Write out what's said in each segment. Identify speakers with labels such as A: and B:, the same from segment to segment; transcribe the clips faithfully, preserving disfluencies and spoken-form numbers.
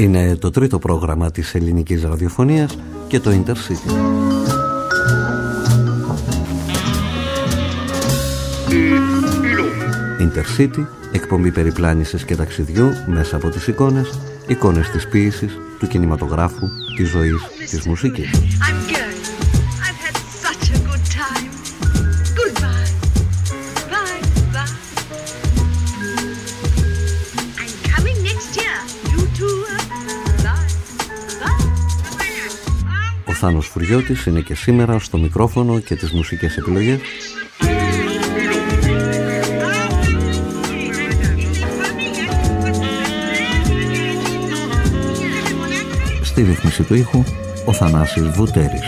A: Είναι το τρίτο πρόγραμμα της ελληνικής ραδιοφωνίας και το Intercity. Intercity, εκπομπή περιπλάνησης και ταξιδιού μέσα από τις εικόνες, εικόνες της ποίησης, του κινηματογράφου, της ζωής, της μουσικής. Ο Θάνος Φουριώτης είναι και σήμερα στο μικρόφωνο και τις μουσικές επιλογές. Στη ρύθμιση του ήχου, ο Θανάσης Βουτέρης.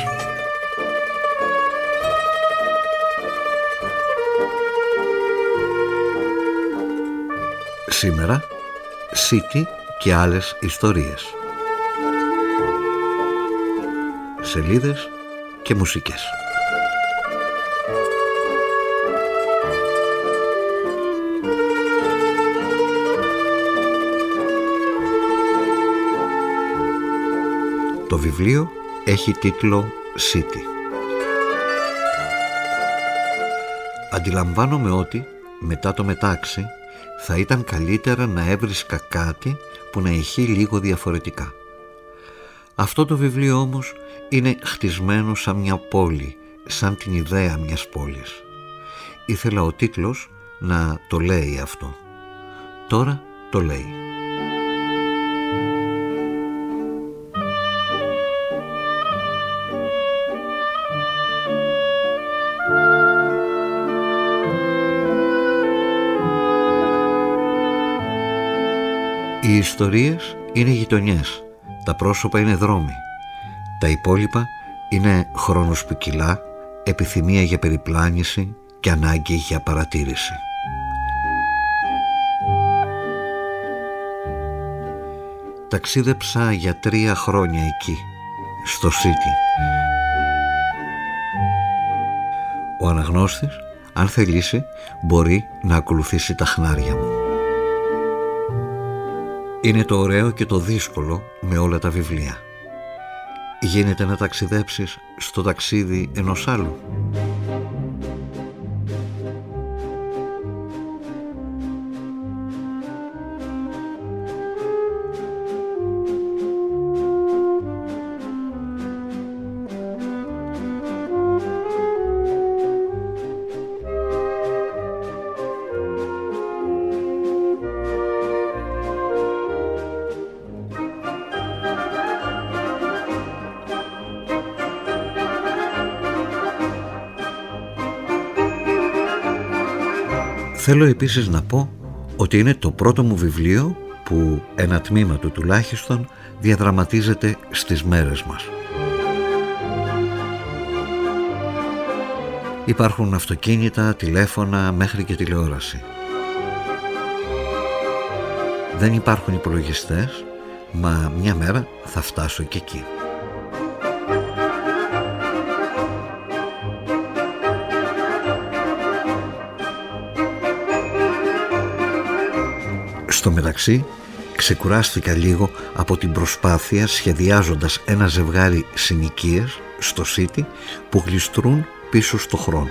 A: Σήμερα, City και άλλες ιστορίες. Σελίδες και μουσικές. Το βιβλίο έχει τίτλο City. Αντιλαμβάνομαι ότι μετά το μετάξι θα ήταν καλύτερα να έβρισκα κάτι που να ηχεί λίγο διαφορετικά. Αυτό το βιβλίο όμως είναι χτισμένο σαν μια πόλη, σαν την ιδέα μιας πόλης. Ήθελα ο τίτλος να το λέει αυτό. Τώρα το λέει. Οι ιστορίες είναι γειτονιές, τα πρόσωπα είναι δρόμοι. Τα υπόλοιπα είναι χρόνος ποικιλά, επιθυμία για περιπλάνηση και ανάγκη για παρατήρηση. Ταξίδεψα για τρία χρόνια εκεί, στο City. Ο αναγνώστης, αν θελήσει, μπορεί να ακολουθήσει τα χνάρια μου. Είναι το ωραίο και το δύσκολο με όλα τα βιβλία. Γίνεται να ταξιδέψεις στο ταξίδι ενός άλλου. Θέλω επίσης να πω ότι είναι το πρώτο μου βιβλίο που ένα τμήμα του τουλάχιστον διαδραματίζεται στις μέρες μας. Υπάρχουν αυτοκίνητα, τηλέφωνα, μέχρι και τηλεόραση. Δεν υπάρχουν υπολογιστές, μα μια μέρα θα φτάσω και εκεί. Στο μεταξύ, ξεκουράστηκα λίγο από την προσπάθεια σχεδιάζοντας ένα ζευγάρι συνοικίες στο City που γλιστρούν πίσω στο χρόνο.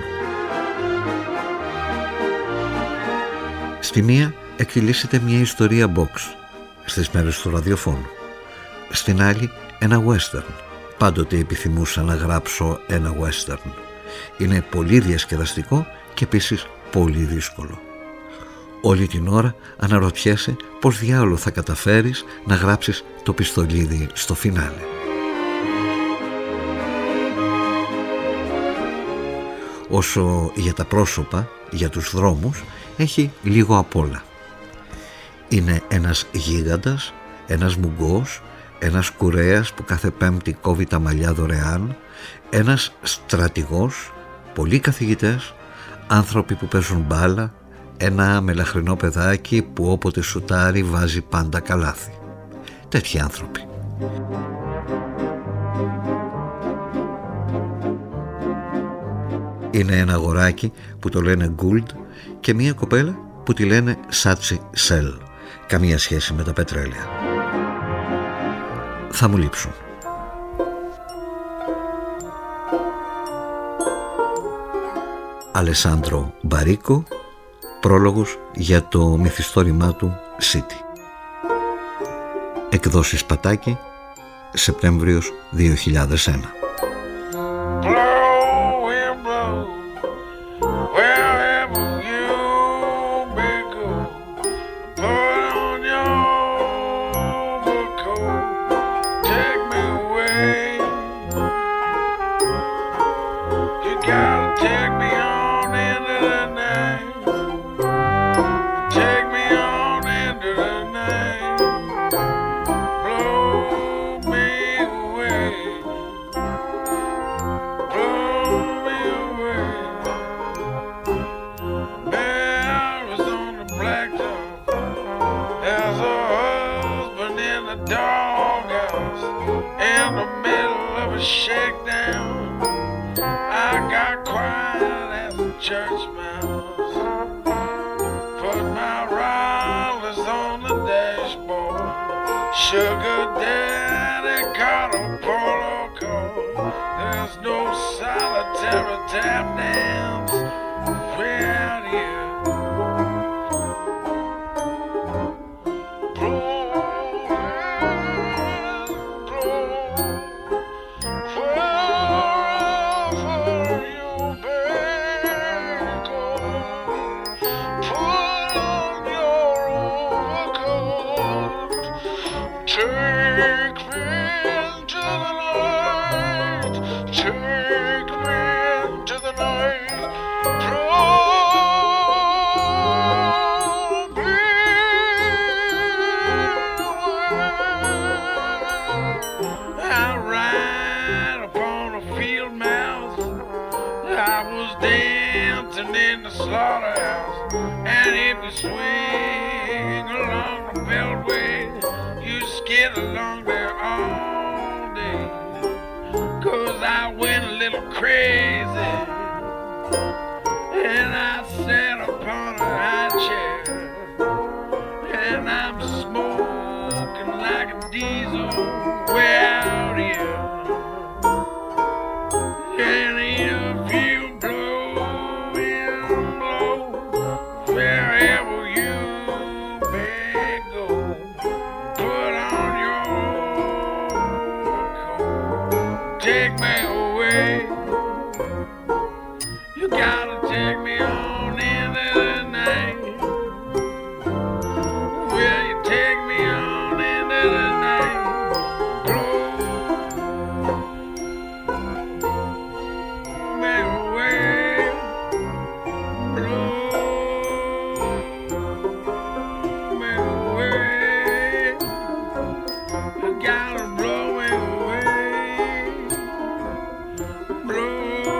A: Στη μία εκτιλήσεται μια ιστορία box στις μέρες του ραδιοφώνου. Στην άλλη ένα western. Πάντοτε επιθυμούσα να γράψω ένα western. Είναι πολύ διασκεδαστικό και επίσης πολύ δύσκολο. Όλη την ώρα αναρωτιέσαι πώς διάολο θα καταφέρεις να γράψεις το πιστολίδι στο φινάλε. Όσο για τα πρόσωπα, για τους δρόμους, έχει λίγο απ' όλα. Είναι ένας γίγαντας, ένας μουγκός, ένας κουρέας που κάθε Πέμπτη κόβει τα μαλλιά δωρεάν, ένας στρατηγός, πολλοί καθηγητές, άνθρωποι που παίζουν μπάλα, ένα μελαχρινό παιδάκι που όποτε σουτάρει βάζει πάντα καλάθι. Τέτοιοι άνθρωποι. Είναι ένα αγοράκι που το λένε Gould και μια κοπέλα που τη λένε Σάτσι Σελ. Καμία σχέση με τα πετρέλαια. θα μου λείψουν. Αλεσάντρο Μπαρίκο, πρόλογος για το μυθιστόρημά του City. Εκδόσεις Πατάκη, Σεπτέμβριος δύο χιλιάδες ένα.
B: Sugar daddy caught a polo coat. There's no solitary tap dance without you. Crazy, and I sat upon a high chair, and I'm smoking like a diesel without you. And if you blow and blow wherever you may go, put on your coat, take me away. You gotta take me on into the night. Will you take me on into the night? Blow me away. Blow me away. You gotta blow me away. Blow.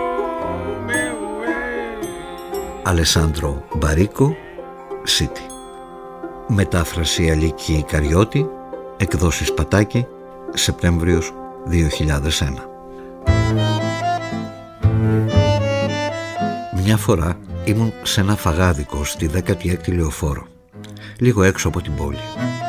A: Αλεσάντρο Μπαρίκο, City. Μετάφραση Αλίκη Καριώτη, εκδόσεις Πατάκη, Σεπτέμβριος δύο χιλιάδες ένα. Μια φορά ήμουν σε ένα φαγάδικο στη δέκατη έκτη λεωφόρο, λίγο έξω από την πόλη.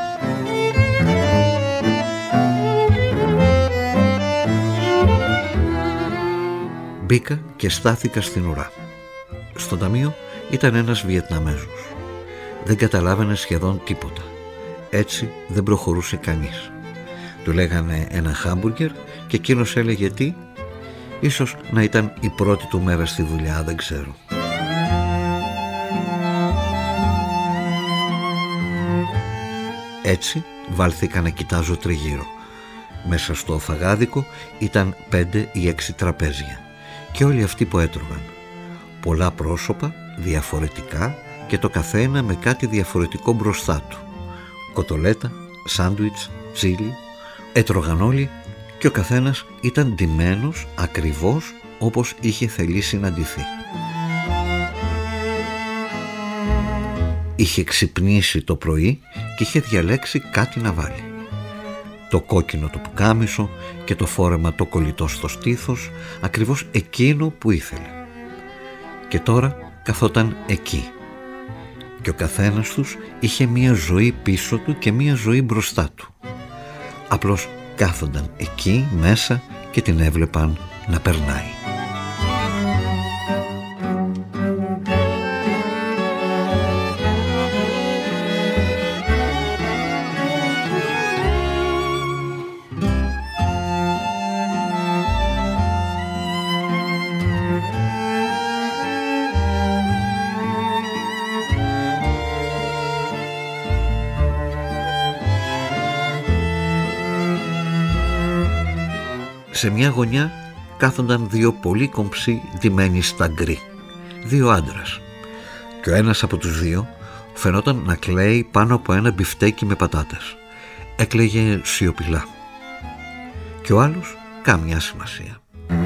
A: Μπήκα και στάθηκα στην ουρά. Στο ταμείο ήταν ένας Βιετναμέζος. Δεν καταλάβαινε σχεδόν τίποτα. Έτσι δεν προχωρούσε κανείς. Του λέγανε ένα χάμπουργκερ και εκείνος έλεγε τι. Ίσως να ήταν η πρώτη του μέρα στη δουλειά, δεν ξέρω. Έτσι βάλθηκα να κοιτάζω τριγύρω. Μέσα στο φαγάδικο ήταν πέντε ή έξι τραπέζια και όλοι αυτοί που έτρωγαν. Πολλά πρόσωπα, διαφορετικά και το καθένα με κάτι διαφορετικό μπροστά του. Κοτολέτα, σάντουιτς, τσίλι, έτρωγαν όλοι και ο καθένας ήταν ντυμένος ακριβώς όπως είχε θελήσει να ντυθεί. Είχε ξυπνήσει το πρωί και είχε διαλέξει κάτι να βάλει. Το κόκκινο το πουκάμισο και το φόρεμα το κολλητό στο στήθος, ακριβώς εκείνο που ήθελε. Και τώρα καθόταν εκεί. Και ο καθένας τους είχε μία ζωή πίσω του και μία ζωή μπροστά του. Απλώς κάθονταν εκεί μέσα και την έβλεπαν να περνάει. Σε μια γωνιά κάθονταν δύο πολύ κομψοί ντυμένοι στα γκρι, δύο άντρες, και ο ένας από τους δύο φαινόταν να κλαίει πάνω από ένα μπιφτέκι με πατάτες. Έκλαιγε σιωπηλά, και ο άλλος καμιά σημασία.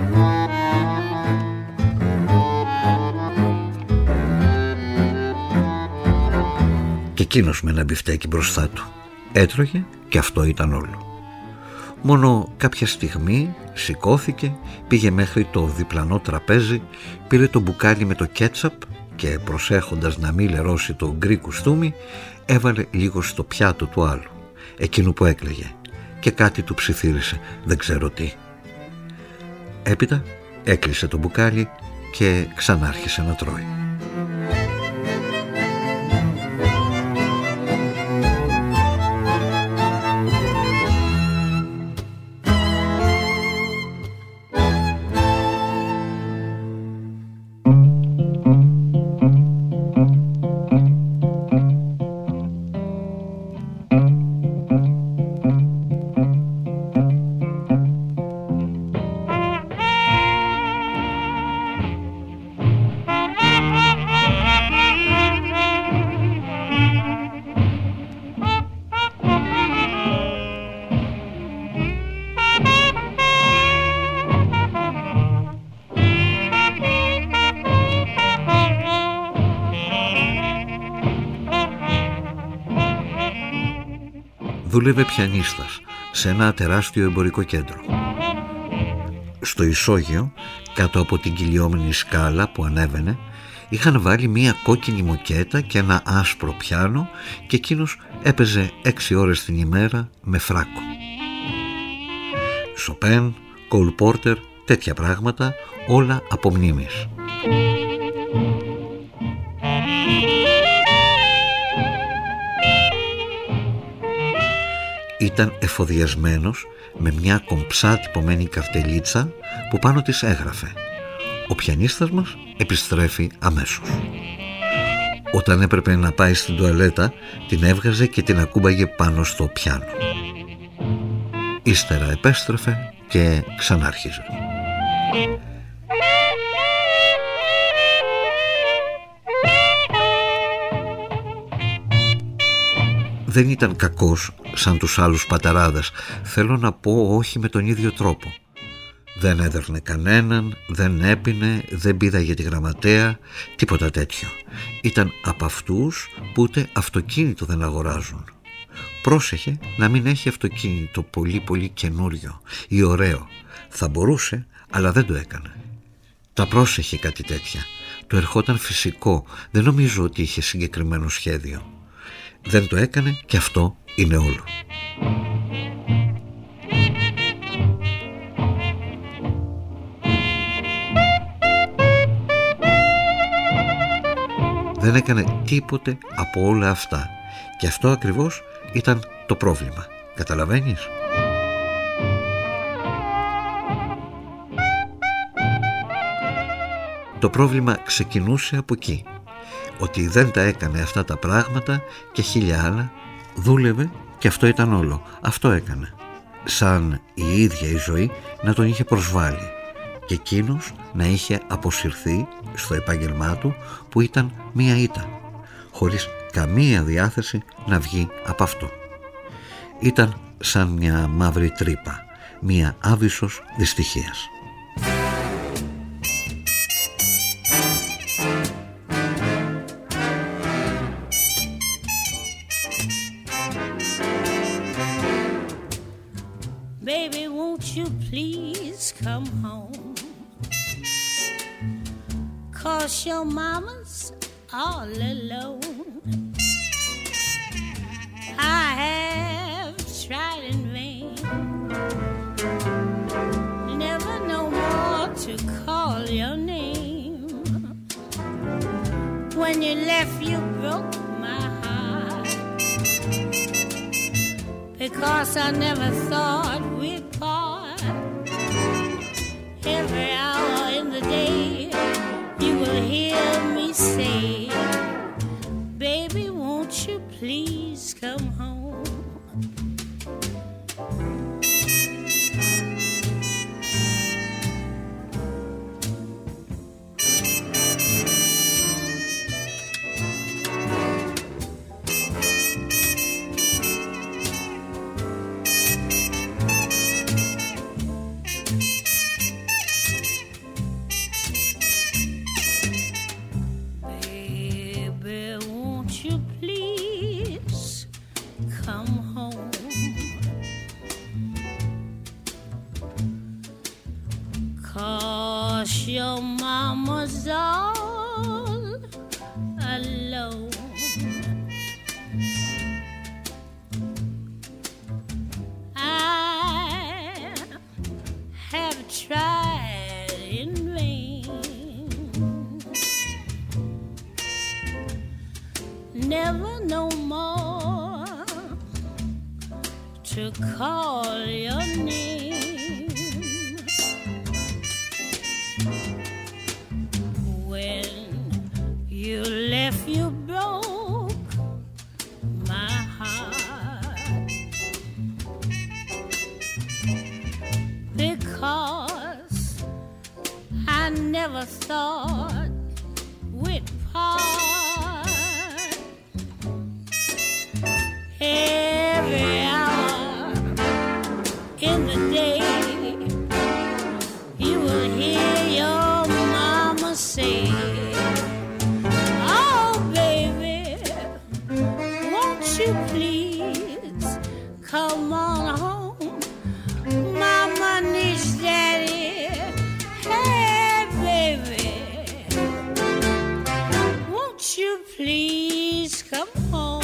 A: Και εκείνος με ένα μπιφτέκι μπροστά του έτρωγε, και αυτό ήταν όλο. Μόνο κάποια στιγμή σηκώθηκε, πήγε μέχρι το διπλανό τραπέζι, πήρε το μπουκάλι με το κέτσαπ και, προσέχοντας να μην λερώσει το γκρι κουστούμι, έβαλε λίγο στο πιάτο του άλλου, εκείνου που έκλαιγε, και κάτι του ψιθύρισε, δεν ξέρω τι. Έπειτα έκλεισε το μπουκάλι και ξανάρχισε να τρώει. Δούλευε πιανίστας σε ένα τεράστιο εμπορικό κέντρο. Στο ισόγειο, κάτω από την κυλιόμενη σκάλα που ανέβαινε, είχαν βάλει μία κόκκινη μοκέτα και ένα άσπρο πιάνο, και εκείνος έπαιζε έξι ώρες την ημέρα με φράκο. Σοπέν, Κόλ Πόρτερ, τέτοια πράγματα, όλα από μνήμης. Ήταν εφοδιασμένος με μια κομψά τυπωμένη καρτελίτσα που πάνω της έγραφε «Ο πιανίστας μας επιστρέφει αμέσως». Όταν έπρεπε να πάει στην τουαλέτα, την έβγαζε και την ακούμπαγε πάνω στο πιάνο. Ύστερα επέστρεφε και ξανάρχιζε. Δεν ήταν κακός σαν τους άλλους πατεράδες, θέλω να πω, όχι με τον ίδιο τρόπο. Δεν έδερνε κανέναν, δεν έπινε, δεν πήδαγε τη γραμματέα, τίποτα τέτοιο. Ήταν από αυτούς που ούτε αυτοκίνητο δεν αγοράζουν. Πρόσεχε να μην έχει αυτοκίνητο πολύ πολύ καινούριο ή ωραίο. Θα μπορούσε, αλλά δεν το έκανε. Τα πρόσεχε κάτι τέτοια. Το ερχόταν φυσικό, δεν νομίζω ότι είχε συγκεκριμένο σχέδιο. Δεν το έκανε, και αυτό είναι όλο. Δεν έκανε τίποτε από όλα αυτά, και αυτό ακριβώς ήταν το πρόβλημα. Καταλαβαίνεις? Το πρόβλημα ξεκινούσε από εκεί, ότι δεν τα έκανε αυτά τα πράγματα και χίλια άλλα. Δούλευε, και αυτό ήταν όλο. Αυτό έκανε. Σαν η ίδια η ζωή να τον είχε προσβάλει, και εκείνος να είχε αποσυρθεί στο επάγγελμά του, που ήταν μία ήττα, χωρίς καμία διάθεση να βγει από αυτό. Ήταν σαν μια μαύρη τρύπα, μία άβυσσος δυστυχίας.
C: Baby, won't you please come home? 'Cause your mama's all alone. I have tried in vain when you left, you broke my heart. Because I never thought we'd part. Every hour in the day, you will hear me say, baby, won't you please come home? Your mama's all alone. I have tried in vain, never no more to call your name. You left, you broke my heart. Because I never thought we'd part. Every hour in the day, you will hear your mama say, please come on home. Mama needs daddy. Hey, baby, won't you please come home?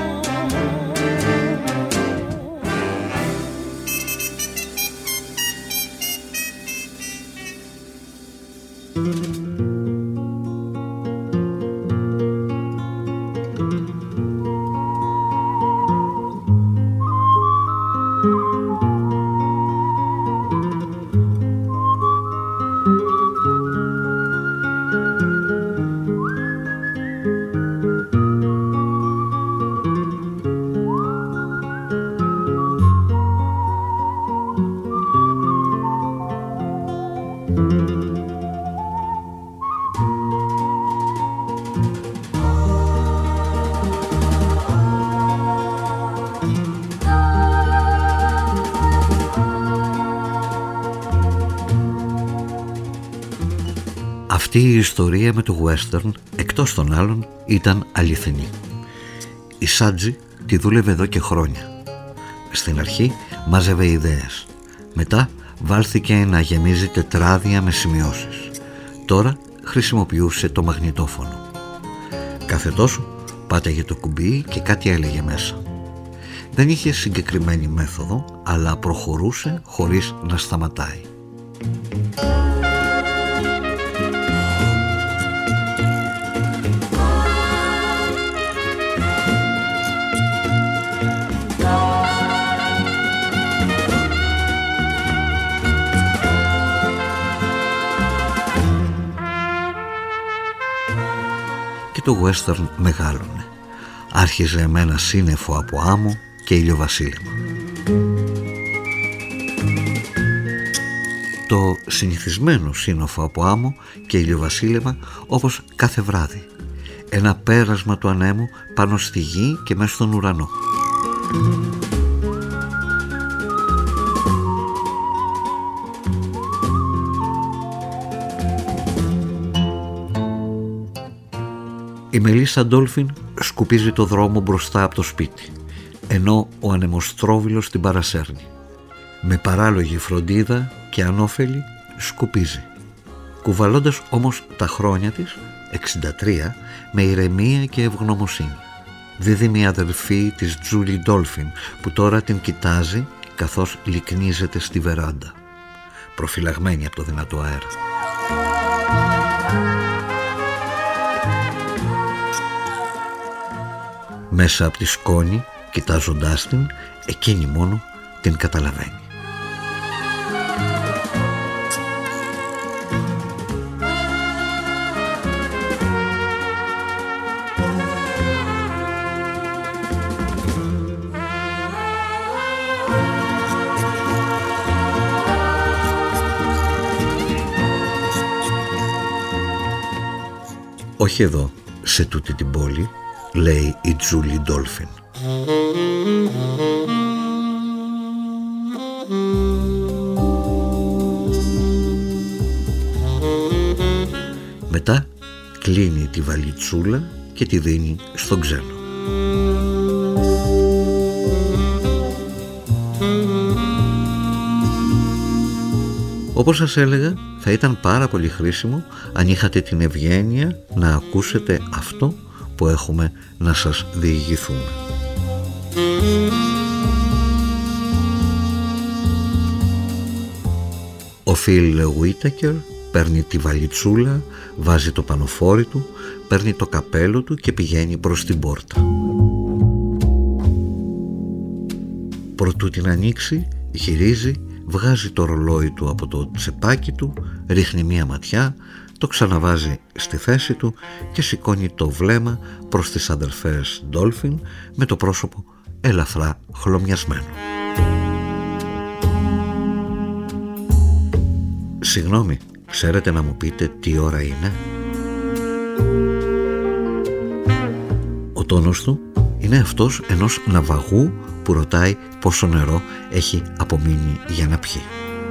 A: Αυτή η ιστορία με το western, εκτός των άλλων, ήταν αληθινή. Η Σάτζη τη δούλευε εδώ και χρόνια. Στην αρχή μάζευε ιδέες. Μετά βάλθηκε να γεμίζει τετράδια με σημειώσεις. Τώρα χρησιμοποιούσε το μαγνητόφωνο. Κάθε τόσο πάταγε το κουμπί και κάτι έλεγε μέσα. Δεν είχε συγκεκριμένη μέθοδο, αλλά προχωρούσε χωρίς να σταματάει. Και το western μεγάλωνε. Άρχιζε με ένα σύννεφο από άμμο και ηλιοβασίλεμα. Το συνηθισμένο σύννεφο από άμμο και ηλιοβασίλεμα, όπως κάθε βράδυ. Ένα πέρασμα του ανέμου πάνω στη γη και μέσα στον ουρανό. Η Μελίσσα Ντόλφιν σκουπίζει το δρόμο μπροστά από το σπίτι, ενώ ο ανεμοστρόβιλος την παρασέρνει. Με παράλογη φροντίδα και ανώφελη σκουπίζει, κουβαλώντας όμως τα χρόνια της, εξήντα τρία, με ηρεμία και ευγνωμοσύνη. Δίδυμη αδερφή της Τζούλι Ντόλφιν, που τώρα την κοιτάζει καθώς λυκνίζεται στη βεράντα, προφυλαγμένη από το δυνατό αέρα. Μέσα από τη σκόνη, κοιτάζοντάς την, εκείνη μόνο την καταλαβαίνει. «Όχι εδώ, σε τούτη την πόλη», λέει η Τζούλι Ντόλφιν. Μετά κλείνει τη βαλιτσούλα και τη δίνει στον ξένο. Όπως σας έλεγα, θα ήταν πάρα πολύ χρήσιμο αν είχατε την ευγένεια να ακούσετε αυτό που έχουμε να σας διηγηθούμε. Ο Φιλ Whitaker παίρνει τη βαλιτσούλα, βάζει το πανοφόρι του, παίρνει το καπέλο του και πηγαίνει προς την πόρτα. Προτού την ανοίξει, γυρίζει, βγάζει το ρολόι του από το τσεπάκι του, ρίχνει μία ματιά, το ξαναβάζει στη θέση του και σηκώνει το βλέμμα προς τις αδελφές Ντόλφιν με το πρόσωπο ελαφρά χλωμιασμένο. «Συγγνώμη, ξέρετε να μου πείτε τι ώρα είναι?» Ο τόνος του είναι αυτός ενός ναυαγού που ρωτάει πόσο νερό έχει απομείνει για να πιει.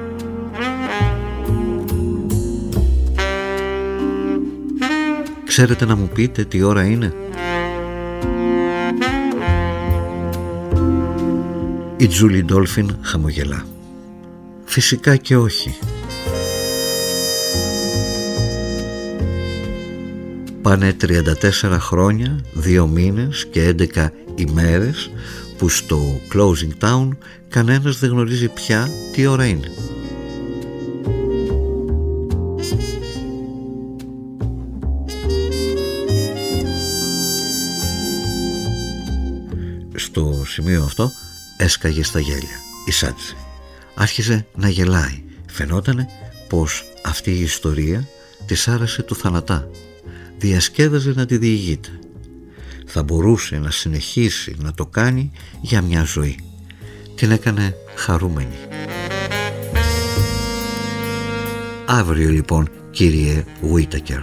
A: «Ξέρετε να μου πείτε τι ώρα είναι?» Η Τζούλι Ντόλφιν χαμογελά. «Φυσικά και όχι». Πάνε τριάντα τέσσερα χρόνια, δύο μήνες και έντεκα ημέρες που στο Closing Town κανένας δεν γνωρίζει πια τι ώρα είναι. Στο σημείο αυτό έσκαγε στα γέλια η Σάτζη. Άρχιζε να γελάει. Φαινότανε πως αυτή η ιστορία της άρεσε του θανατά. Διασκέδαζε να τη διηγείται. Θα μπορούσε να συνεχίσει να το κάνει για μια ζωή. Την έκανε χαρούμενη. Αύριο λοιπόν, κύριε Whitaker.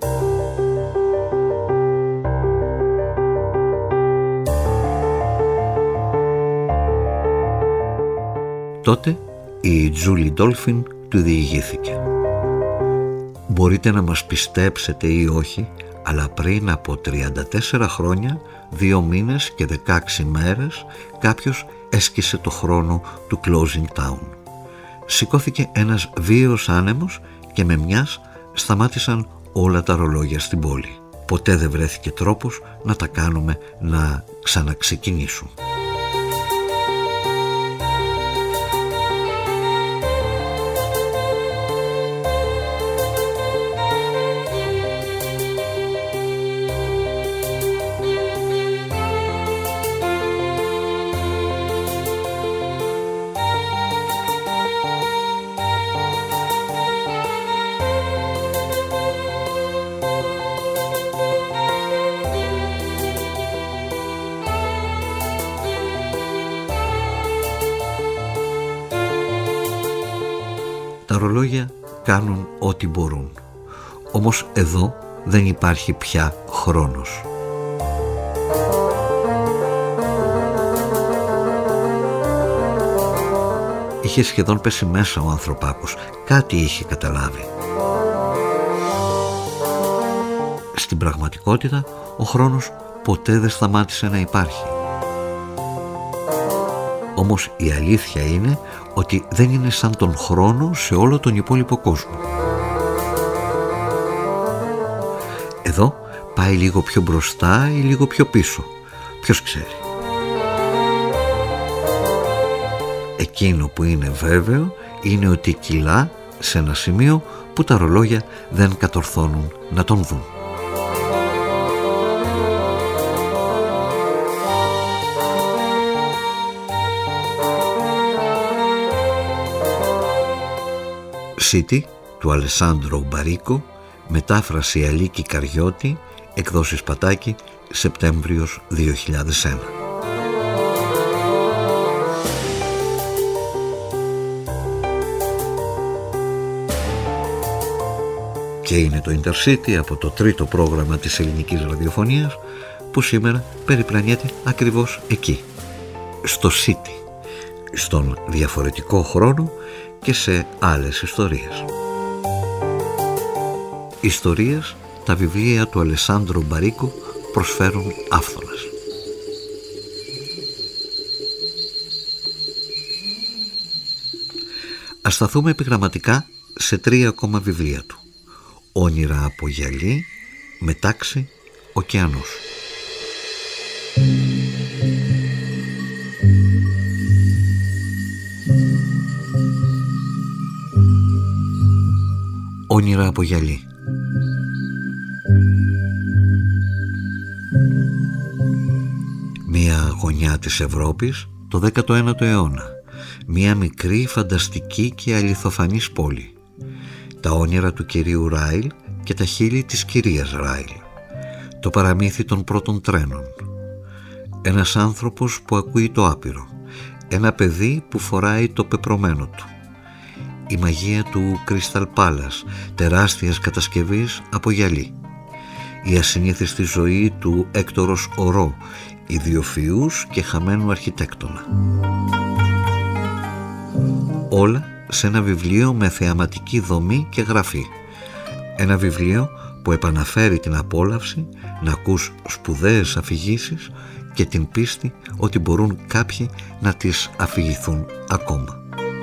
A: Τότε η Τζούλι Ντόλφιν του διηγήθηκε. Μπορείτε να μας πιστέψετε ή όχι, αλλά πριν από τριάντα τέσσερα χρόνια, δύο μήνες και δεκαέξι μέρες, κάποιος έσκησε το χρόνο του Closing Town. Σηκώθηκε ένας βίαιος άνεμος και με μιας σταμάτησαν όλα τα ρολόγια στην πόλη. Ποτέ δεν βρέθηκε τρόπος να τα κάνουμε να ξαναξεκινήσουν. Τα ρολόγια κάνουν ό,τι μπορούν. Όμως εδώ δεν υπάρχει πια χρόνος. Είχε σχεδόν πέσει μέσα ο ανθρωπάκος. Κάτι είχε καταλάβει. Στην πραγματικότητα ο χρόνος ποτέ δεν σταμάτησε να υπάρχει. Όμως η αλήθεια είναι ότι δεν είναι σαν τον χρόνο σε όλο τον υπόλοιπο κόσμο. Εδώ πάει λίγο πιο μπροστά ή λίγο πιο πίσω. Ποιος ξέρει. Εκείνο που είναι βέβαιο είναι ότι κυλά σε ένα σημείο που τα ρολόγια δεν κατορθώνουν να τον δουν. City του Αλεσάνδρο Μπαρίκο, μετάφραση Αλίκη Καριώτη, εκδόσεις Πατάκη, Σεπτέμβριος δύο χιλιάδες ένα. Και είναι το Intercity από το τρίτο πρόγραμμα της ελληνικής ραδιοφωνίας που σήμερα περιπλανιέται ακριβώς εκεί, στο City, στον διαφορετικό χρόνο και σε άλλες ιστορίες. Ιστορίες τα βιβλία του Αλεσάνδρο Μπαρίκο προσφέρουν άφθονας. Ας σταθούμε επιγραμματικά σε τρία ακόμα βιβλία του: Όνειρα από γυαλί, Μετάξι, Ωκεανός. Όνειρα από γυαλί. Μία γωνιά της Ευρώπης το δέκατο ένατο αιώνα. Μία μικρή, φανταστική και αληθοφανής πόλη. Τα όνειρα του κυρίου Ράιλ και τα χείλη της κυρίας Ράιλ. Το παραμύθι των πρώτων τρένων. Ένας άνθρωπος που ακούει το άπειρο. Ένα παιδί που φοράει το πεπρωμένο του. Η μαγεία του Crystal Palace, τεράστιας κατασκευής από γυαλί. Η ασυνήθιστη ζωή του Έκτορος Ορό, ιδιοφυούς και χαμένου αρχιτέκτονα. Όλα σε ένα βιβλίο με θεαματική δομή και γραφή. Ένα βιβλίο που επαναφέρει την απόλαυση να ακούς σπουδαίες αφηγήσεις και την πίστη ότι μπορούν κάποιοι να τις αφηγηθούν ακόμα.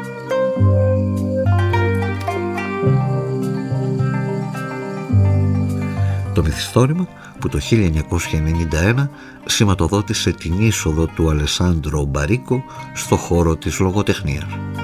A: Το μυθιστόρημα που το χίλια εννιακόσια ενενήντα ένα σηματοδότησε την είσοδο του Αλεσάνδρο Μπαρίκο στο χώρο της λογοτεχνίας.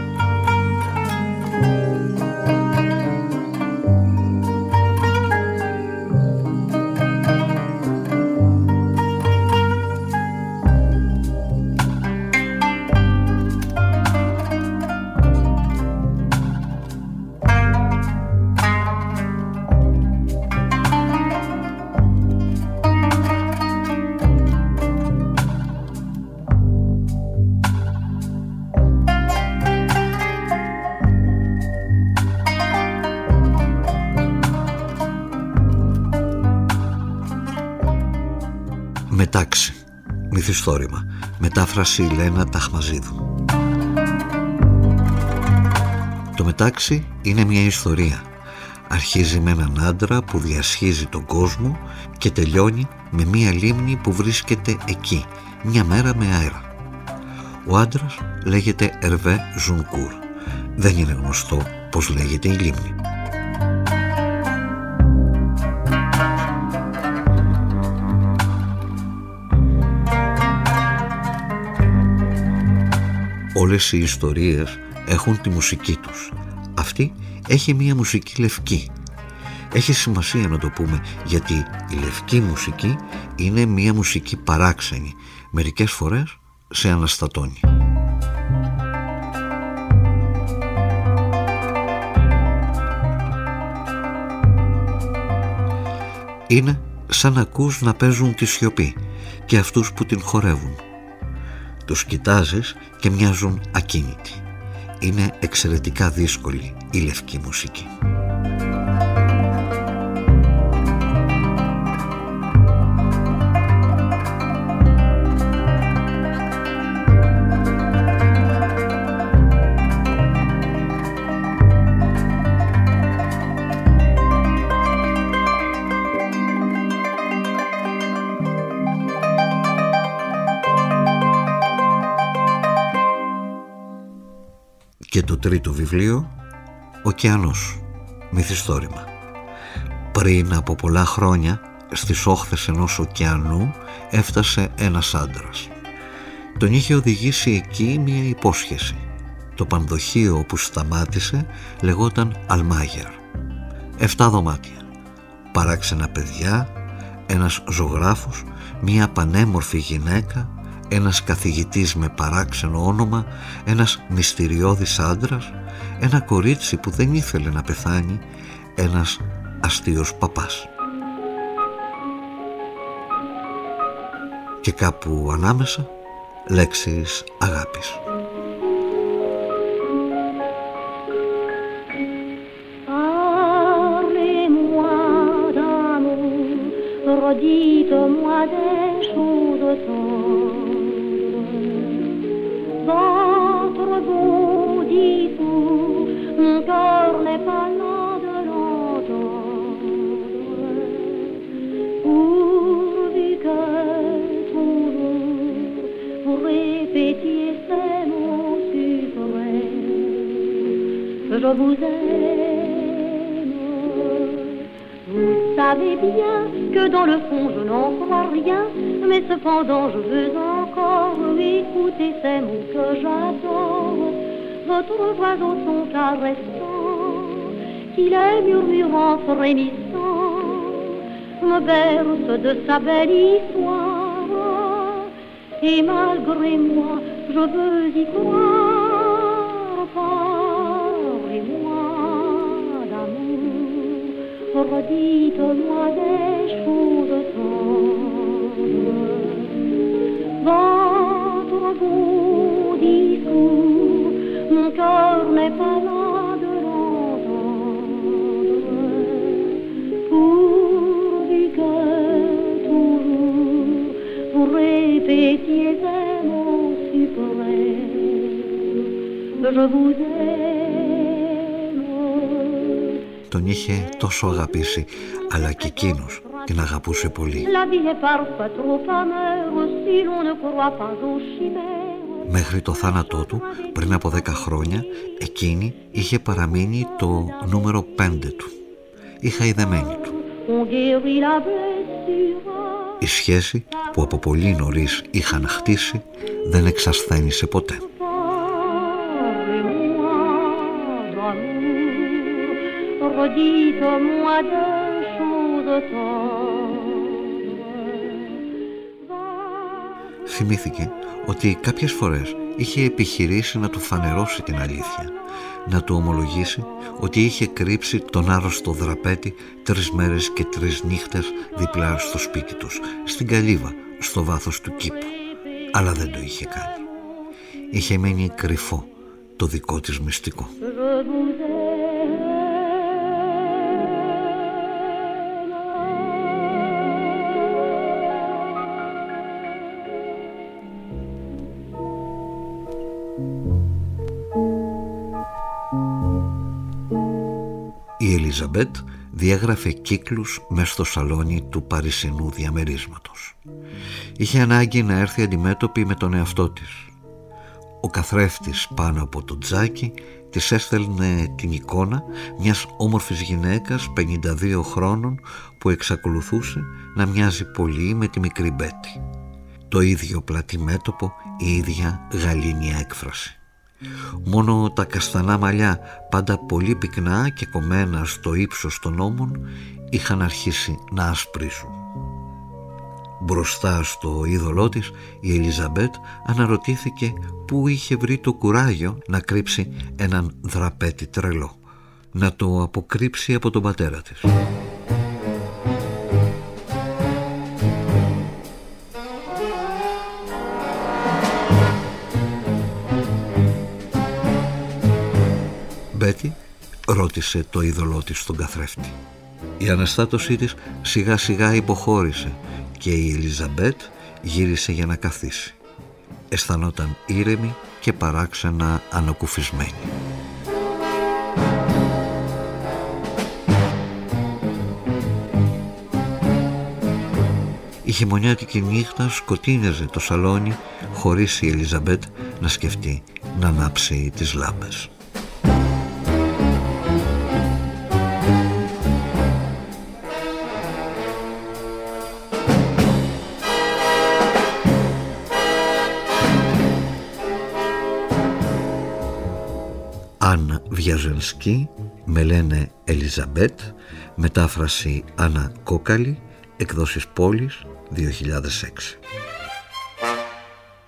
A: Μετάξι, μυθιστόρημα, μετάφραση Λένα Ταχμαζίδου. Το Μετάξι είναι μια ιστορία. Αρχίζει με έναν άντρα που διασχίζει τον κόσμο και τελειώνει με μια λίμνη που βρίσκεται εκεί, μια μέρα με αέρα. Ο άντρας λέγεται Ερβέ Ζουνκούρ. Δεν είναι γνωστό πως λέγεται η λίμνη. Όλες οι ιστορίες έχουν τη μουσική τους. Αυτή έχει μία μουσική λευκή. Έχει σημασία να το πούμε, γιατί η λευκή μουσική είναι μία μουσική παράξενη. Μερικές φορές σε αναστατώνει. Είναι σαν να ακούς να παίζουν τη σιωπή και αυτούς που την χορεύουν. Τους κοιτάζεις και μοιάζουν ακίνητοι. Είναι εξαιρετικά δύσκολη η λευκή μουσική. Και το τρίτο βιβλίο, Ωκεανός, μυθιστόρημα. Πριν από πολλά χρόνια, στις όχθες ενός ωκεανού έφτασε ένας άντρας. Τον είχε οδηγήσει εκεί μία υπόσχεση. Το πανδοχείο όπου σταμάτησε λεγόταν Αλμάγερ. Εφτά δωμάτια, παράξενα παιδιά, ένας ζωγράφος, μία πανέμορφη γυναίκα, ένας καθηγητής με παράξενο όνομα, ένας μυστηριώδης άντρας, ένα κορίτσι που δεν ήθελε να πεθάνει, ένας αστείος παπάς. Και κάπου ανάμεσα λέξεις αγάπης.
D: Dites-moi des choses tendres, votre beau discours, mon cœur n'est pas là de l'entendre, pourvu que toujours vous répétiez ces mots suprêmes, je vous aime. Vous savez bien que dans le fond je n'en crois rien, mais cependant je veux encore écouter ces mots que j'adore. Votre voix au son caressant, qui les murmurant frémissant, me berce de sa belle histoire. Et malgré moi je veux y croire. Parlez-moi d'amour, redites-moi des choses tendres. Votre beau discours, mon cœur n'est pas là de l'entendre. Pourvu que toujours vous répétiez ces mots suprêmes, je vous aime.
A: Τον είχε τόσο αγαπήσει, αλλά και εκείνος την αγαπούσε πολύ. Μέχρι το θάνατό του, πριν από δέκα χρόνια, εκείνη είχε παραμείνει το νούμερο πέντε του. Η χαϊδεμένη του. Η σχέση που από πολύ νωρίς είχαν χτίσει δεν εξασθένησε ποτέ.
D: Dites-moi des choses tendres.
A: Θυμήθηκε ότι κάποιες φορές είχε επιχειρήσει να του φανερώσει την αλήθεια, να του ομολογήσει ότι είχε κρύψει τον άρρωστο δραπέτη τρεις μέρες και τρεις νύχτες δίπλα στο σπίτι τους, στην καλύβα, στο βάθος του κήπου. Αλλά δεν το είχε κάνει. Είχε μείνει κρυφό το δικό της μυστικό. Η Ελιζαμπέτ διέγραφε κύκλους μες στο σαλόνι του παρισινού διαμερίσματος. Είχε ανάγκη να έρθει αντιμέτωπη με τον εαυτό της. Ο καθρέφτης πάνω από το τζάκι της έστελνε την εικόνα μιας όμορφης γυναίκας πενήντα δύο χρόνων που εξακολουθούσε να μοιάζει πολύ με τη μικρή Μπέτη. Το ίδιο πλατή μέτωπο, η ίδια γαλήνια έκφραση. Μόνο τα καστανά μαλλιά, πάντα πολύ πυκνά και κομμένα στο ύψος των ώμων, είχαν αρχίσει να ασπρίζουν. Μπροστά στο είδωλό της, η Ελιζαμπέτ αναρωτήθηκε πού είχε βρει το κουράγιο να κρύψει έναν δραπέτη τρελό, να το αποκρύψει από τον πατέρα της. Μπέτη ρώτησε το είδωλό της στον καθρέφτη. Η αναστάτωσή της σιγά σιγά υποχώρησε και η Ελιζαμπέτ γύρισε για να καθίσει. Αισθανόταν ήρεμη και παράξενα ανακουφισμένη. Η χειμωνιάτικη νύχτα σκοτίνιαζε το σαλόνι χωρίς η Ελιζαμπέτ να σκεφτεί να ανάψει τις λάμπες. Άννα Βιαζενσκή, με λένε Ελιζαμπέτ, μετάφραση Άννα Κόκαλη, εκδόσεις Πόλης, δύο χιλιάδες έξι.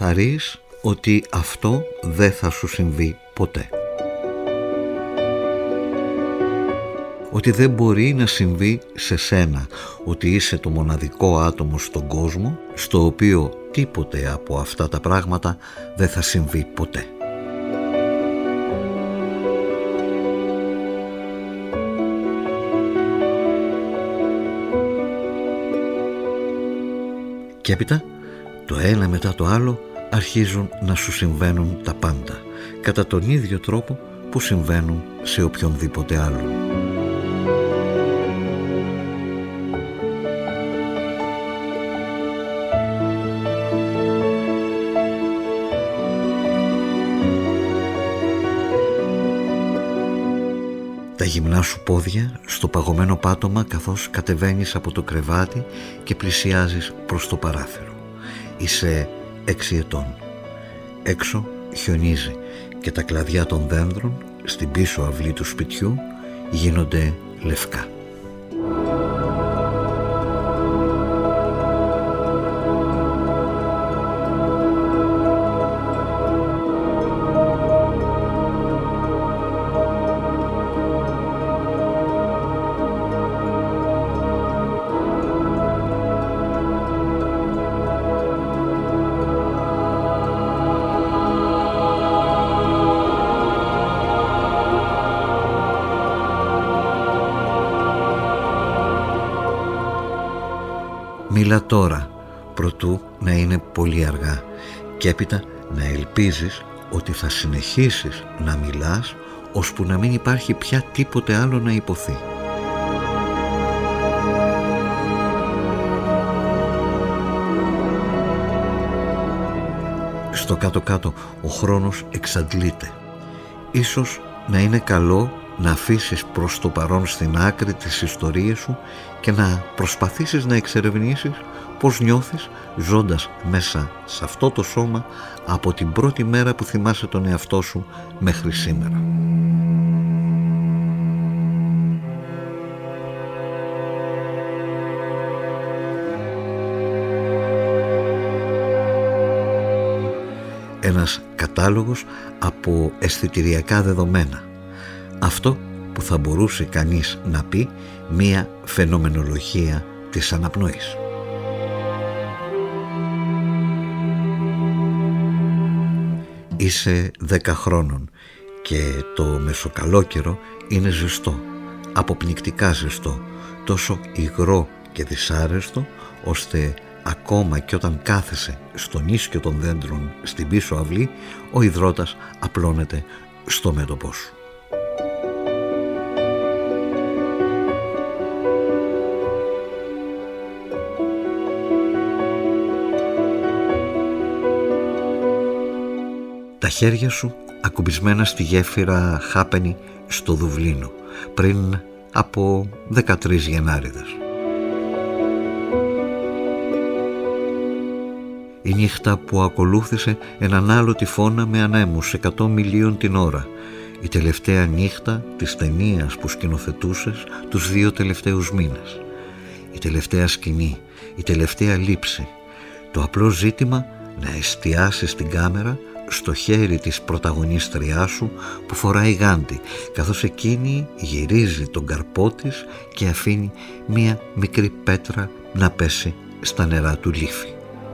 A: χαρείς ότι αυτό δεν θα σου συμβεί ποτέ. Ότι δεν μπορεί να συμβεί σε σένα, ότι είσαι το μοναδικό άτομο στον κόσμο στο οποίο τίποτε από αυτά τα πράγματα δεν θα συμβεί ποτέ. Και έπειτα το ένα μετά το άλλο αρχίζουν να σου συμβαίνουν τα πάντα, κατά τον ίδιο τρόπο που συμβαίνουν σε οποιονδήποτε άλλον. Τα γυμνά σου πόδια στο παγωμένο πάτωμα καθώς κατεβαίνεις από το κρεβάτι και πλησιάζεις προς το παράθυρο. Είσαι έξι ετών. Έξω χιονίζει και τα κλαδιά των δέντρων στην πίσω αυλή του σπιτιού γίνονται λευκά. Μίλα τώρα, προτού να είναι πολύ αργά, και έπειτα να ελπίζεις ότι θα συνεχίσεις να μιλάς ώσπου να μην υπάρχει πια τίποτε άλλο να υποθεί. Στο κάτω-κάτω ο χρόνος εξαντλείται. Ίσως να είναι καλό να αφήσεις προς το παρόν στην άκρη τις ιστορίες σου και να προσπαθήσεις να εξερευνήσεις πώς νιώθεις ζώντας μέσα σε αυτό το σώμα από την πρώτη μέρα που θυμάσαι τον εαυτό σου μέχρι σήμερα. Ένας κατάλογος από αισθητηριακά δεδομένα. Αυτό που θα μπορούσε κανείς να πει μία φαινομενολογία της αναπνοής. Είσαι δέκα χρόνων και το μεσοκαλόκαιρο είναι ζεστό, αποπνικτικά ζεστό, τόσο υγρό και δυσάρεστο, ώστε ακόμα και όταν κάθεσαι στον ίσκιο των δέντρων στην πίσω αυλή, ο υδρότας απλώνεται στο μέτωπό σου. Τα χέρια σου ακουμπισμένα στη γέφυρα Χάπενι στο Δουβλίνο πριν από δεκατρείς Γενάρηδες. Η νύχτα που ακολούθησε έναν άλλο τυφώνα με ανέμους εκατό μιλίων την ώρα. Η τελευταία νύχτα της ταινίας που σκηνοθετούσες τους δύο τελευταίους μήνες. Η τελευταία σκηνή, η τελευταία λήψη. Το απλό ζήτημα να εστιάσεις την κάμερα στο χέρι της πρωταγωνίστριάς σου που φοράει γάντι, καθώς εκείνη γυρίζει τον καρπό της και αφήνει μία μικρή πέτρα να πέσει στα νερά του λίφη.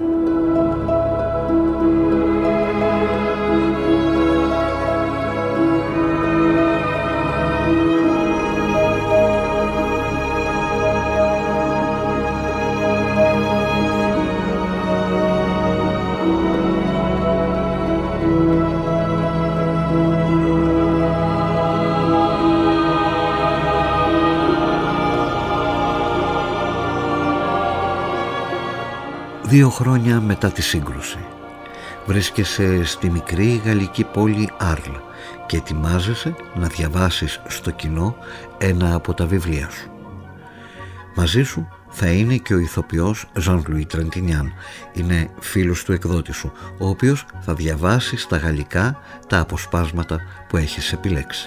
A: Δύο χρόνια μετά τη σύγκρουση βρίσκεσαι στη μικρή γαλλική πόλη Άρλ και ετοιμάζεσαι να διαβάσεις στο κοινό ένα από τα βιβλία σου. Μαζί σου θα είναι και ο ηθοποιός Jean-Louis Trintignant. Είναι φίλος του εκδότη σου, ο οποίος θα διαβάσει στα γαλλικά τα αποσπάσματα που έχεις επιλέξει.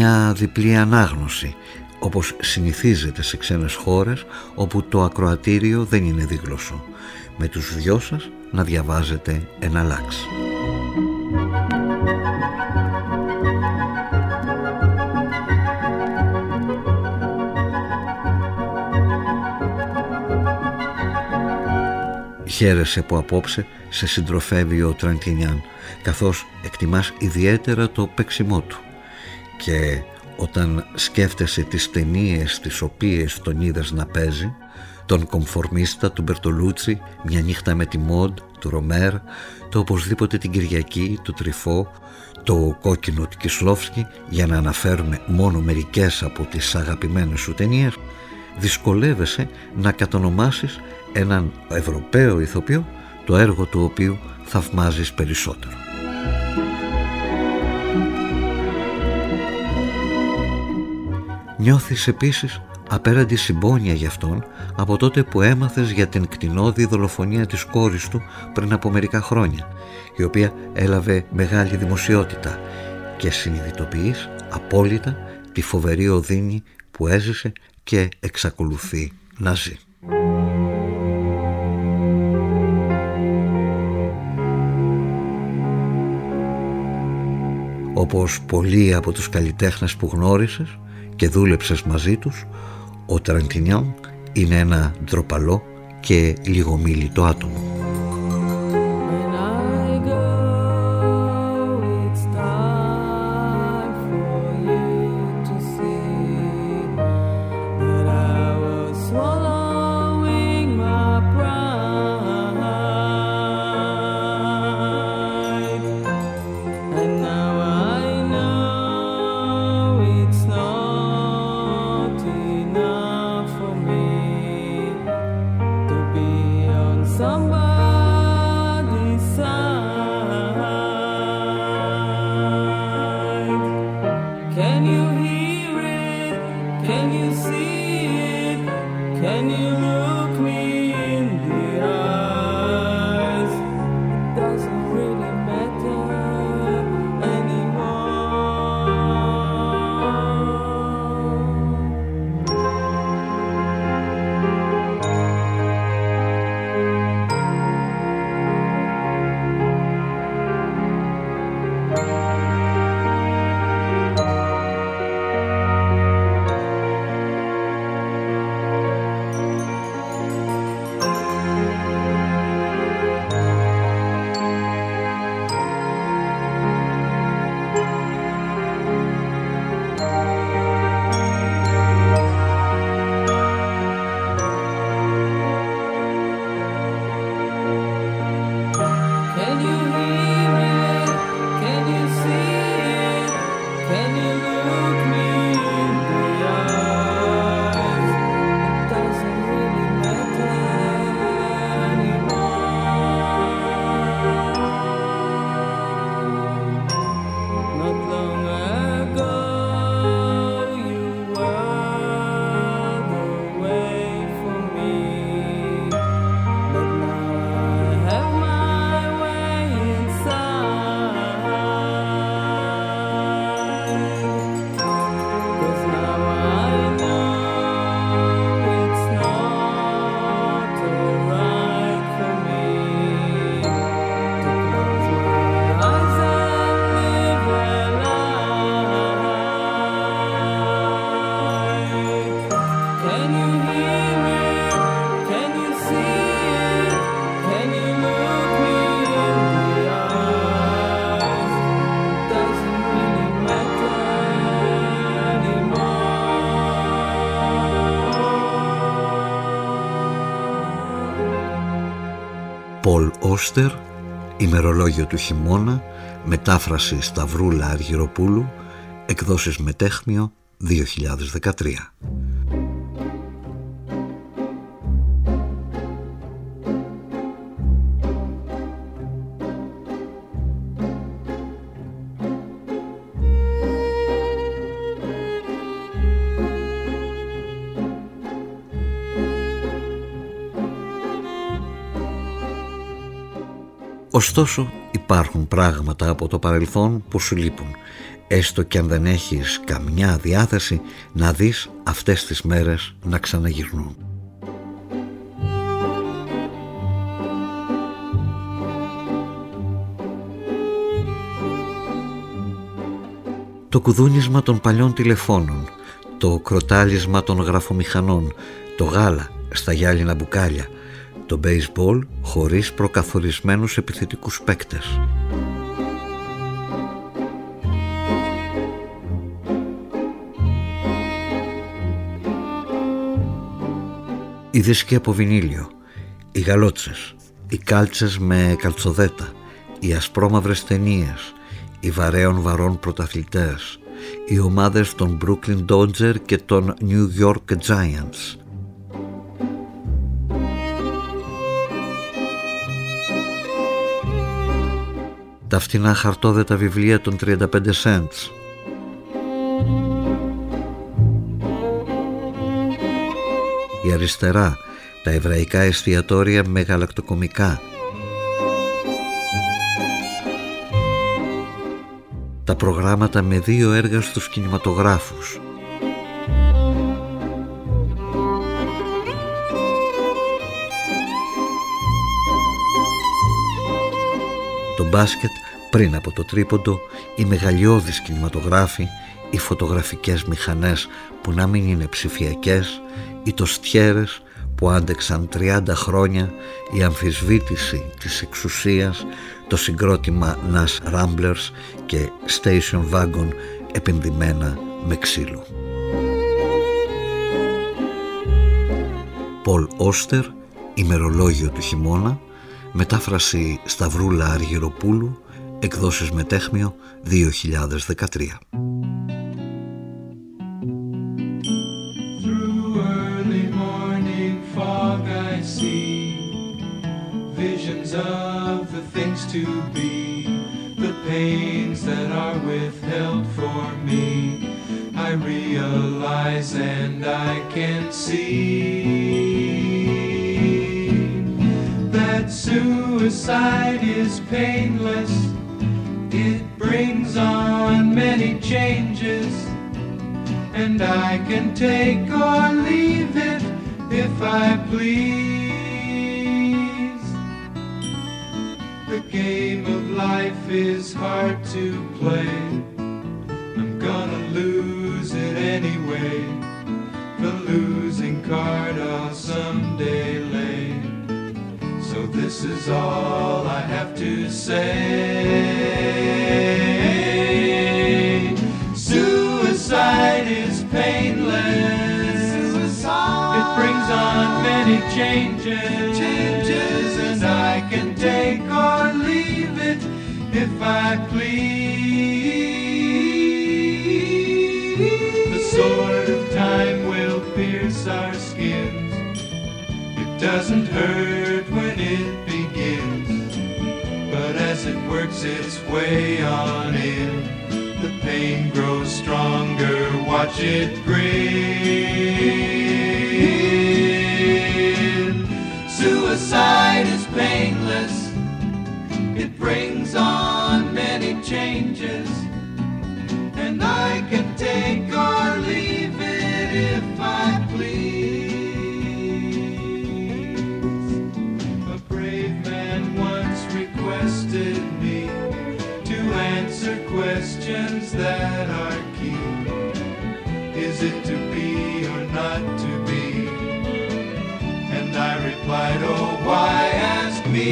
A: μια διπλή ανάγνωση, όπως συνηθίζεται σε ξένες χώρες όπου το ακροατήριο δεν είναι δίγλωσσο. Με τους δυο σας να διαβάζετε εναλλάξ. Χαίρεσαι που απόψε σε συντροφεύει ο Τραντινιάν, καθώς εκτιμάς ιδιαίτερα το παίξιμό του, και όταν σκέφτεσαι τις ταινίες τις οποίες τον είδες να παίζει, τον Κομφορμίστα του Μπερτολούτσι, Μια νύχτα με τη Μόντ του Ρομέρ, το Οπωσδήποτε την Κυριακή του Τριφό, το Κόκκινο του Κισλόφσκι, για να αναφέρουμε μόνο μερικές από τις αγαπημένες σου ταινίες, δυσκολεύεσαι να κατονομάσεις έναν Ευρωπαίο ηθοποιό, το έργο του οποίου θαυμάζεις περισσότερο. Νιώθεις επίσης απέραντη συμπόνια γι' αυτόν από τότε που έμαθες για την κτηνώδη δολοφονία της κόρης του πριν από μερικά χρόνια, η οποία έλαβε μεγάλη δημοσιότητα, και συνειδητοποιείς απόλυτα τη φοβερή οδύνη που έζησε και εξακολουθεί να ζει. Όπως πολλοί από τους καλλιτέχνες που γνώρισες και δούλεψες μαζί τους, ο Τραντινιάν είναι ένα ντροπαλό και λιγομίλητο άτομο. Πολ Όστερ, ημερολόγιο του χειμώνα, μετάφραση Σταυρούλα Αργυροπούλου, εκδόσεις Μετέχμιο δύο χιλιάδες δεκατρία. Ωστόσο υπάρχουν πράγματα από το παρελθόν που σου λείπουν. έστω κι αν δεν έχεις καμιά διάθεση να δεις αυτές τις μέρες να ξαναγυρνούν. Το κουδούνισμα των παλιών τηλεφώνων, το κροτάλισμα των γραφομηχανών, το γάλα στα γυάλινα μπουκάλια, το μπέισμπολ χωρίς προκαθορισμένους επιθετικούς παίκτες. Οι δίσκοι από βινίλιο, οι γαλότσες, οι κάλτσες με καλτσοδέτα, οι ασπρόμαυρες ταινίες, οι βαρέων βαρών πρωταθλητές, οι ομάδες των Brooklyn Dodger και των New York Giants. Τα φτηνά χαρτόδετα βιβλία των τριάντα πέντε cents. Η αριστερά, τα εβραϊκά εστιατόρια με γαλακτοκομικά. Τα προγράμματα με δύο έργα στους κινηματογράφους. Το μπάσκετ πριν από το τρίποντο, οι μεγαλειώδεις κινηματογράφοι, οι φωτογραφικές μηχανές που να μην είναι ψηφιακές, οι τοστιέρες που άντεξαν τριάντα χρόνια, η αμφισβήτηση της εξουσίας, το συγκρότημα Nash Ramblers και Station Wagon επενδυμένα με ξύλο. Πολ Όστερ, ημερολόγιο του χειμώνα, μετάφραση Σταυρούλα Αργυροπούλου, εκδόσεις Μετέχμιο δύο χιλιάδες δεκατρία.
E: Of the things to be, the pains that are withheld for me, I realize and I can see that suicide is painless. It brings on many changes, and I can take or leave it if I please. The game of life is hard to play. I'm gonna lose it anyway. The losing card I'll someday lay. So this is all I have to say. Suicide is painless. Suicide. It brings on many changes. Changes, and I can take or leave it if I please. The sword of time will pierce our skins. It doesn't hurt when it begins, but as it works its way on in, the pain grows stronger. Watch it grin. Suicide is painless. It brings on many changes, and I can take or leave it if I please. A brave man once requested me to answer questions that are key. Is it to be or not to be? And I replied, oh, why ask me?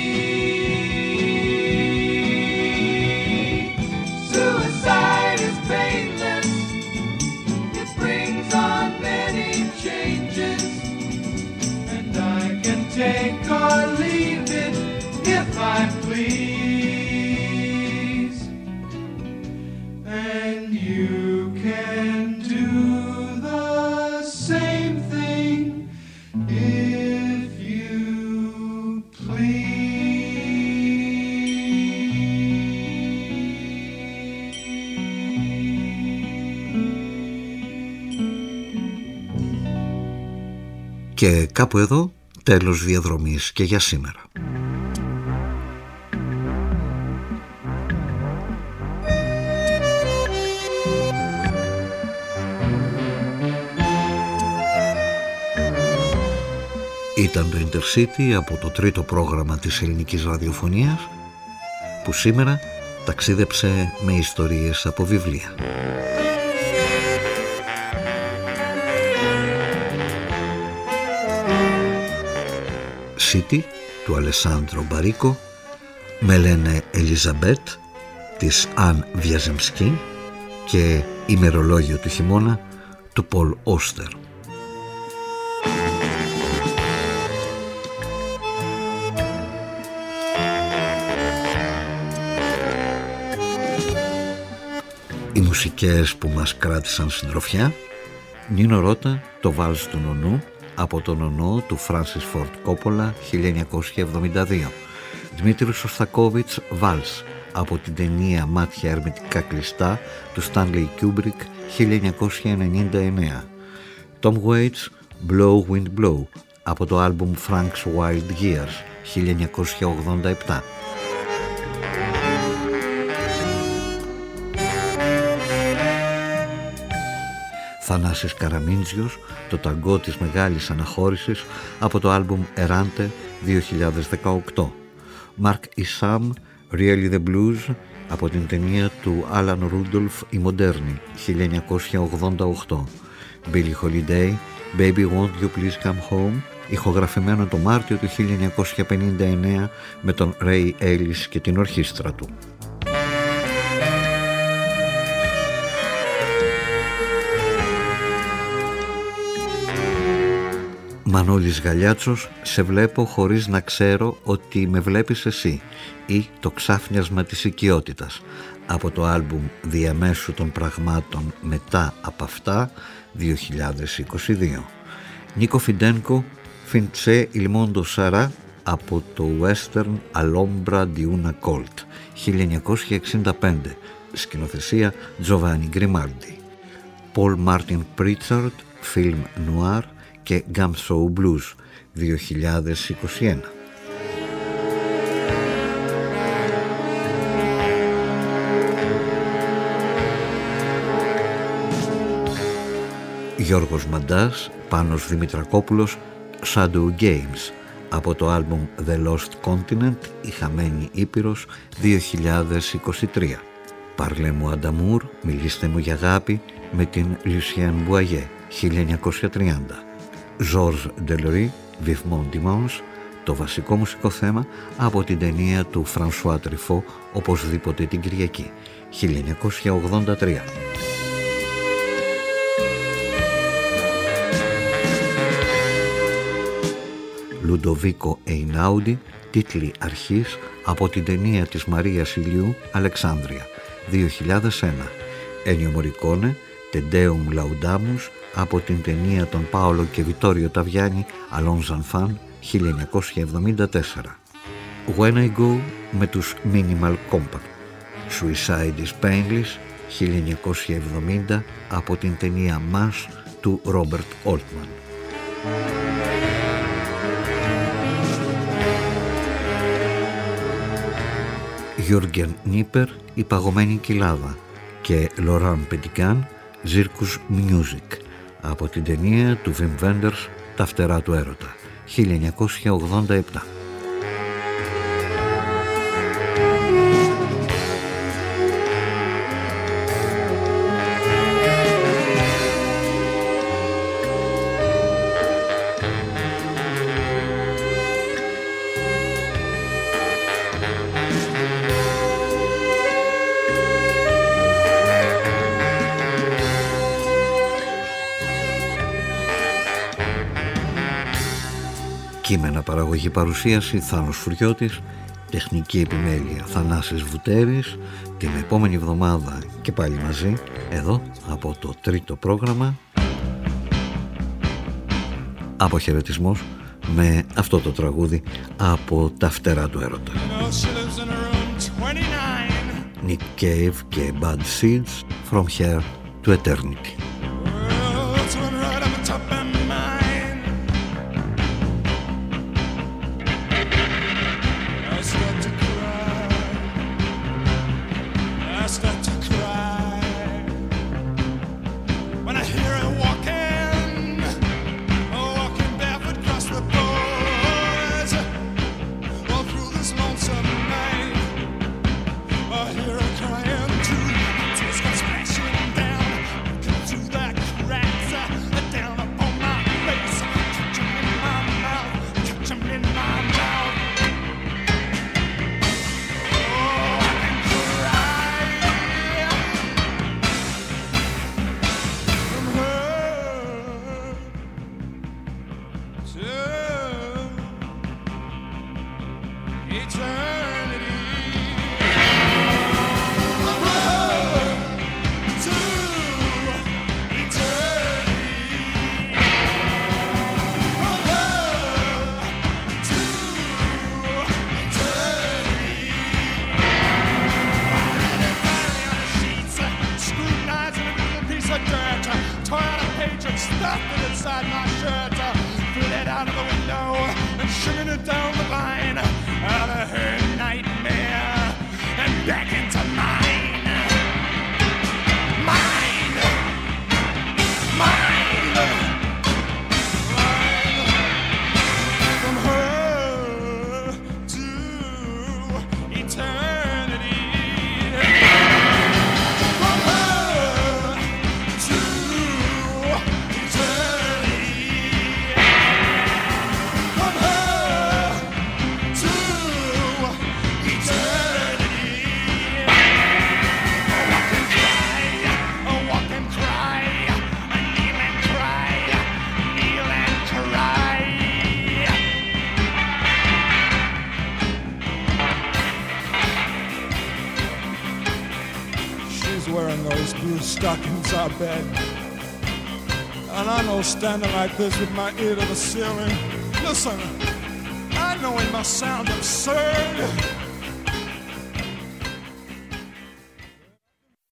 E: Suicide is painless. It brings on many changes, and I can take or leave it if I please. And you can do the same thing if you please.
A: Και κάπου εδώ τέλος διαδρομής και για σήμερα. Ήταν το Intercity από το τρίτο πρόγραμμα της ελληνικής ραδιοφωνίας που σήμερα ταξίδεψε με ιστορίες από βιβλία. City του Αλεσάνδρο Μπαρίκο, με λένε Ελιζαμπέτ της Αν Βιαζεμσκή και ημερολόγιο του χειμώνα του Πολ Όστερ. Οι μουσικές που μας κράτησαν συντροφιά: Νίνο Ρώτα, το Βάλς του Νονού από τον Νονό του Φράνσις Φόρντ Κόπολα χίλια εννιακόσια εβδομήντα δύο, Δημήτρης Σωστακόβιτς, Βάλς από την ταινία Μάτια ερμητικά κλειστά του Στάνλεϊ Κιούμπρικ χίλια εννιακόσια ενενήντα εννέα, Tom Waits, Blow Wind Blow από το άλμπουμ Frank's Wild Years χίλια εννιακόσια ογδόντα επτά. Θανάσης Καραμίντζιος, το ταγκό της μεγάλης αναχώρησης από το άλμπουμ Εράντε δύο χιλιάδες δεκαοκτώ. Mark Isham, Really the Blues από την ταινία του Alan Rudolph «Η Μοντέρνη» χίλια εννιακόσια ογδόντα οκτώ. Billie Holiday, Baby Won't You Please Come Home, ηχογραφημένο το Μάρτιο του χίλια εννιακόσια πενήντα εννέα με τον Ray Ellis και την ορχήστρα του. Μανώλης Γαλιάτσος, σε βλέπω χωρίς να ξέρω ότι με βλέπεις εσύ, ή το ξάφνιασμα της οικειότητας από το άλμπουμ Διαμέσου των πραγμάτων μετά από αυτά δύο χιλιάδες είκοσι δύο. Νίκο Φιντένκο, Φιντσέ Ιλμόντο Σαρά από το western Alhambra di una Colt χίλια εννιακόσια εξήντα πέντε, σκηνοθεσία Τζοβάνι Γκριμάλντι. Πολ Μάρτιν Πρίτσαρντ, φιλμ νουάρ και Gamshow Blues δύο χιλιάδες είκοσι ένα. Γιώργος Μαντάς, Πάνος Δημητρακόπουλος, Shadow Games από το άλμπουμ The Lost Continent, η χαμένη Ήπειρος δύο χιλιάδες είκοσι τρία. Parlez moi d'amour, μιλήστε μου για αγάπη με την Lucienne Boyer χίλια εννιακόσια τριάντα. Georges Delory, Vivement Dimanche, το βασικό μουσικό θέμα από την ταινία του François Truffaut, Οπωσδήποτε την Κυριακή χίλια εννιακόσια ογδόντα τρία. Λουντοβίκο Εινάουντι, τίτλοι αρχής από την ταινία της Μαρίας Ηλιού Αλεξάνδρεια δύο χιλιάδες ένα. Ένιο Μορικόνε, Τεντέουμ Λαουντάμους από την ταινία των Πάολο και Βιτόριο Ταβιάνι Αλόνζαν Φαν χίλια εννιακόσια εβδομήντα τέσσερα. When I Go με τους Minimal Compact. Suicide is Painless χίλια εννιακόσια εβδομήντα από την ταινία Mass του Ρόμπερτ Όλτμαν. Γιώργεν Νίπερ, Η Παγωμένη Κοιλάδα και Λοράν Πεντικάν, Ζίρκους Music από την ταινία του Βιμ Βέντερς Τα Φτερά του Έρωτα χίλια εννιακόσια ογδόντα επτά. Κείμενα, παραγωγή, παρουσίαση Θάνος Φουριώτης, τεχνική επιμέλεια Θανάσης Βουτέρης. Την επόμενη εβδομάδα και πάλι μαζί εδώ από το τρίτο πρόγραμμα. Αποχαιρετισμός με αυτό το τραγούδι από Τα Φτερά του Έρωτα. Nick Cave και Bad Seeds, From Here to Eternity.
F: When I hear her walking, walking barefoot across the floor. eternity. From her to eternity. From her to eternity. Finally on the sheets, scrutinizing a little piece of dirt, tore out a page and stuffed it inside my shirt, fled out of the window and shimming it down the line, out of her nightmare and back into mine. Mine. Mine. Mine. From her to eternity. From her to eternity. From her to eternity. A walk and cry, a walk and cry, a kneel and cry, kneel and cry. She's wearing those blue stockings I bet. And I know standing like this with my ear to the ceiling. Listen, I know it must sound absurd,